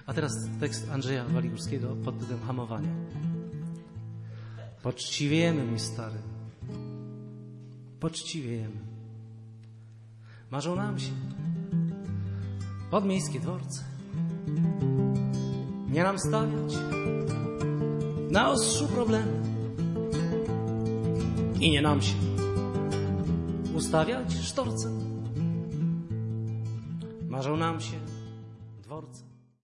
A teraz tekst Andrzeja Waligórskiego pod tytułem Hamowanie. Poczciwiejemy, mój stary. Poczciwiejemy. Marzą nam się podmiejskie dworce. Nie nam stawiać na ostrzu problemy. I nie nam się ustawiać sztorcem. Marzą nam się